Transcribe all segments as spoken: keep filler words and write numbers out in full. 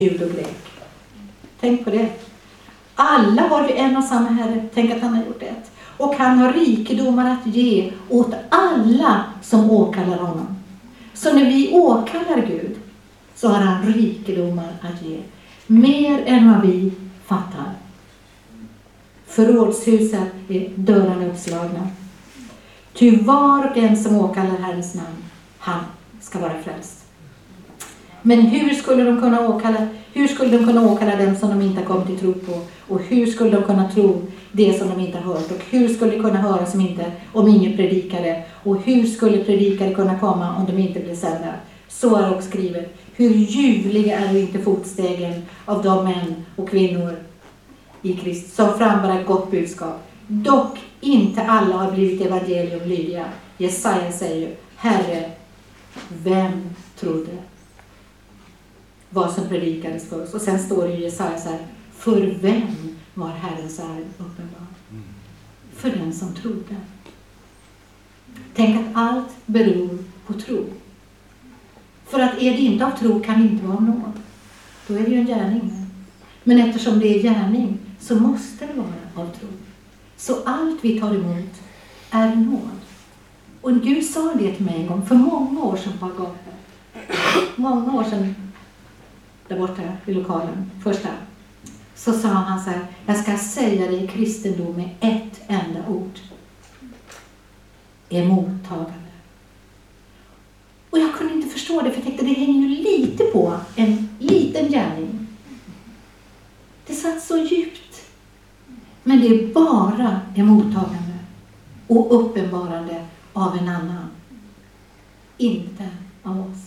jud och grek. Tänk på det. Alla har vi en och samma Herre. Tänk att han har gjort ett. Och han har rikedomar att ge åt alla som åkallar honom. Så när vi åkallar Gud så har han rikedomar att ge. Mer än vad vi fattar. Förrådshuset är dörrarna uppslagna. Ty var och en som åkallar Herrens namn, han ska vara frälst. Men hur skulle de kunna åkalla, hur skulle de kunna åkalla dem som de inte har kommit till tro på? Och hur skulle de kunna tro det som de inte har hört? Och hur skulle de kunna höra som inte, om ingen predikade? Och hur skulle predikare kunna komma om de inte blev sända? Så är också skrivet. Hur ljuvliga är inte fotstegen av de män och kvinnor i Kristus som frambär gott budskap. Dock inte alla har blivit evangelium lydiga. Jesaja säger, Herre, vem trodde vad som predikades för oss? Och sen står det i Jesaja så här, för vem var Herrens ära uppenbar? För den som trodde. Tänk att allt beror på tro. För att är det inte av tro kan det inte vara av nåd. Då är det ju en gärning. Men eftersom det är gärning så måste det vara av tro. Så allt vi tar emot är nåd. Och Gud sa det till mig en gång för många år sedan på Agape. Många år sedan där borta i lokalen, första. Så sa han så här, jag ska säga dig kristendom med ett enda ord. Är mottagande. Och jag kunde inte förstå det, för jag tänkte det hänger ju lite på en liten gärning. Det satt så djupt. Men det är bara en mottagande och uppenbarande av en annan. Inte av oss.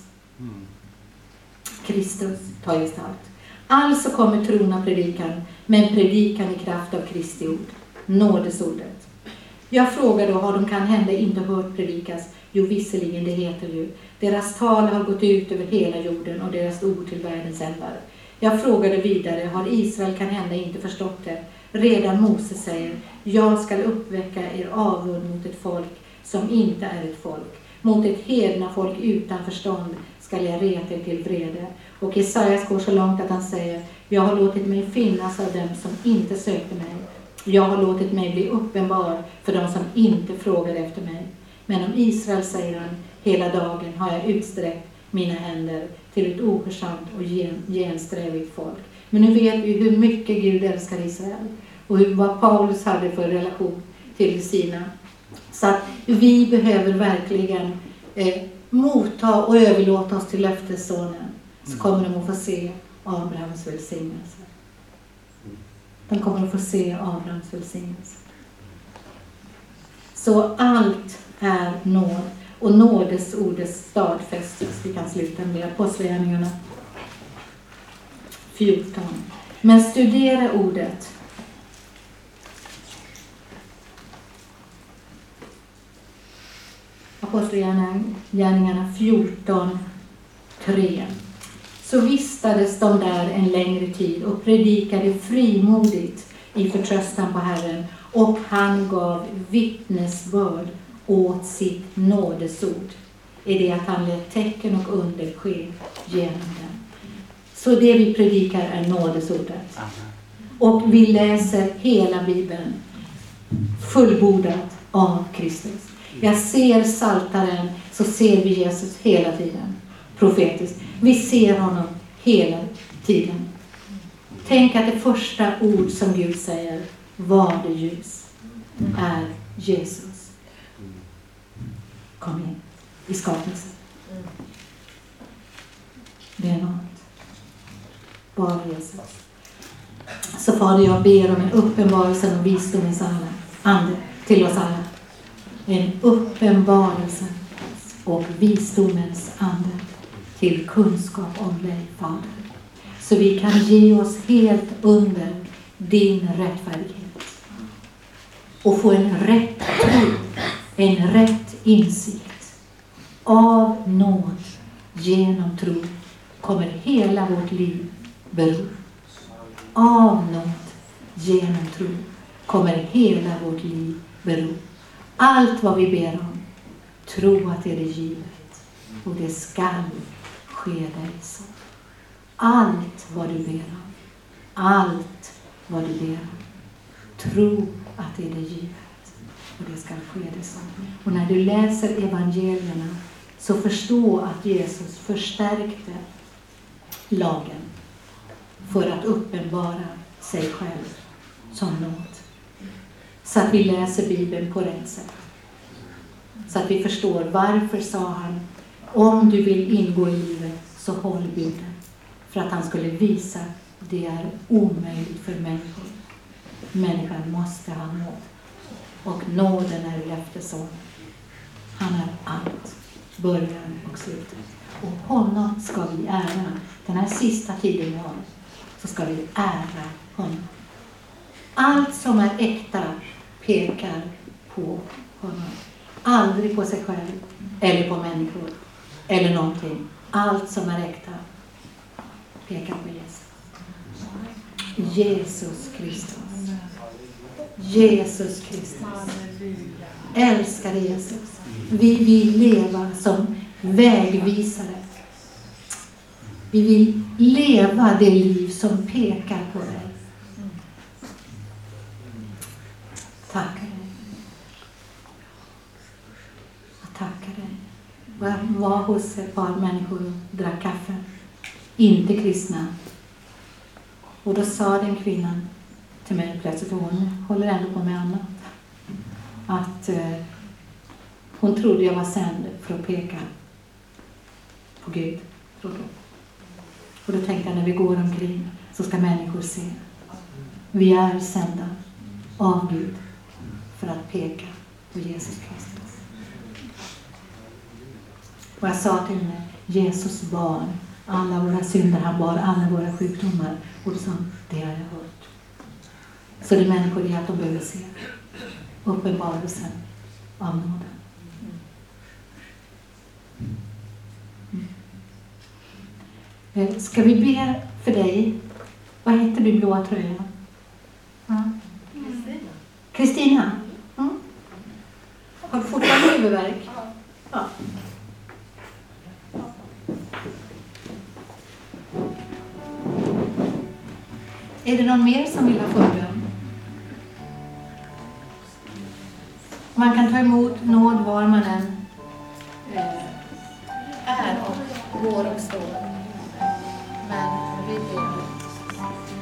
Kristus tar gestalt. Alltså kommer tron av predikan, men predikan i kraft av Kristi ord. Nådesordet. Jag frågar då, har de kan hända inte hört predikas? Jo, visserligen, det heter ju. Deras tal har gått ut över hela jorden och deras ord till världens ändar. Jag frågade vidare, har Israel kan hända inte förstått det? Redan Moses säger, jag ska uppväcka er avund mot ett folk som inte är ett folk. Mot ett hedna folk utan förstånd ska jag reta er till vrede. Och Jesajas går så långt att han säger, jag har låtit mig finnas av dem som inte sökte mig. Jag har låtit mig bli uppenbar för dem som inte frågar efter mig. Men om Israel, säger han, hela dagen har jag utsträckt mina händer till ett ohörsamt och gen, gensträvigt folk. Men nu vet vi hur mycket Gud älskar Israel. Och hur, vad Paulus hade för relation till sina. Så att vi behöver verkligen eh, motta och överlåta oss till löftessonen. Så kommer de att få se Abrahams välsignelse. De kommer att få se Abrahams välsignelse. Så allt är nåd. Och nådesordet stadfästes. Vi kan sluta med Apostlagärningarna fjorton. Men studera ordet. Apostlagärningarna fjorton tre. Så vistades de där en längre tid och predikade frimodigt i förtröstan på Herren. Och han gav vittnesbörd åt sitt nådesord. Är det att han lät tecken och under ske genom den. Så det vi predikar är nådesordet. Och vi läser hela Bibeln fullbordat av Kristus. Jag ser Saltaren, så ser vi Jesus hela tiden. Profetiskt. Vi ser honom hela tiden. Tänk att det första ord som Gud säger, var det ljus, är Jesus. Kom in i skapelsen. Det är något. Bara Jesus. Så Fader, jag ber om en uppenbarelse och visdomens ande till oss alla. En uppenbarelse och visdomens ande till kunskap om dig, Fader. Så vi kan ge oss helt under din rättfärdighet. Och få en rätt tro, en rätt insikt. Av nåd genom tro kommer hela vårt liv bero. Av nåd genom tro kommer hela vårt liv bero. Allt vad vi ber om, tro att det är givet. Och det skall ske dig så. Allt vad du ber om. Allt vad du ber om. Tro att det är det givet. Och det ska ske det så. Och när du läser evangelierna så förstå att Jesus förstärkte lagen för att uppenbara sig själv som något. Så att vi läser Bibeln på rätt sätt. Så att vi förstår varför sa han, om du vill ingå i livet så håll buden. För att han skulle visa att det är omöjligt för människor. Människan måste ha nåd. Och nåden är löftesson. Han är allt, början och slutet. Och honom ska vi ära. Den här sista tiden vi har så ska vi ära honom. Allt som är äkta pekar på honom. Aldrig på sig själv eller på människor eller någonting. Allt som är äkta pekar på Jesus. Jesus Kristus. Jesus Kristus. Älskar Jesus. Vi vill leva som vägvisare. Vi vill leva det liv som pekar på dig. Tackar dig. Jag tackar dig. Jag var hos ett par människor och drack kaffe. Inte kristna. Och då sa den kvinnan till mig plötsligt, för hon håller ändå på med annat, att eh, hon trodde jag var sänd för att peka på Gud. Trodde. Och då tänkte jag, när vi går omkring så ska människor se. Vi är sända av Gud för att peka på Jesus Kristus. Och jag sa till henne, Jesus barn alla våra synder, han bar alla våra sjukdomar. Och då sa han, det har jag hört. Så det människor är att de behöver se uppenbarelsen av nåden. Mm. Ska vi be för dig? Vad heter du, blåa tröjan? Mm. Kristina. Mm. Har du fortfarande huvudvärk? Ja. Är det någon mer som vill ha förbön? Man kan ta emot nåd var man än är och går och står. Men vi ber.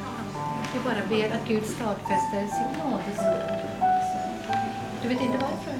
Vi bara ber att Gud stadfäster sin nåd. Du vet inte varför?